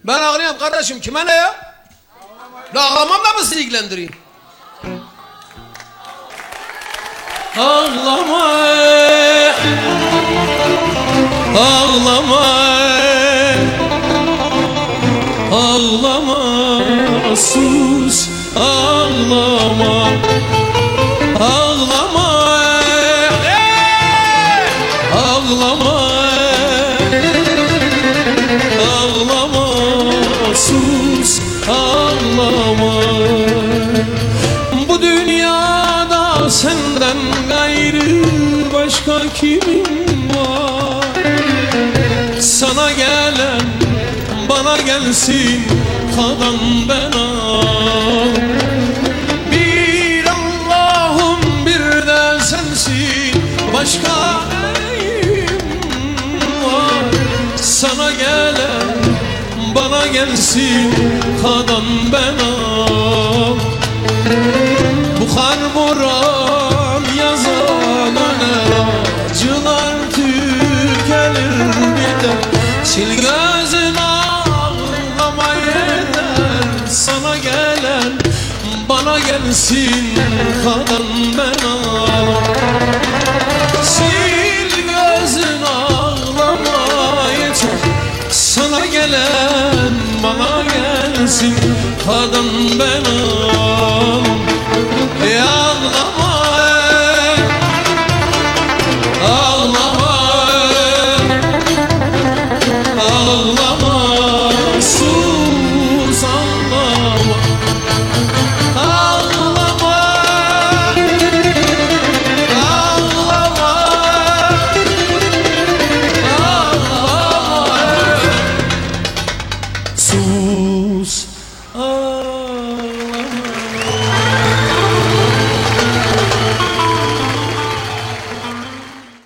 Ben ağlayayım kardeşim, kime ne ya? Ağlamamla mı sizi ilgilendireyim? Ağlama, ağlama, ağlama, sus, ağlama, ağlama, ağlama, ağlama, sus, ağlama. Bu dünyada senden gayrı başka kimin var? Sana gelen bana gelsin, kadan bana. Bir Allah'ım bir de sensin, başka neyim var? Sana gelen bana gelsin, kadan bana. Bu kar boran yazan öner, acılar tükenir biter. Sil gözün ağlama yeter, sana gelen bana gelsin, kadan bana. Sil gözün ağlama yeter, sana gelen bana gelsin, kadan bana. Ağlama, ağlama, ağlama, sus, ağlama, ağlama, ağlama, ağlama, sus.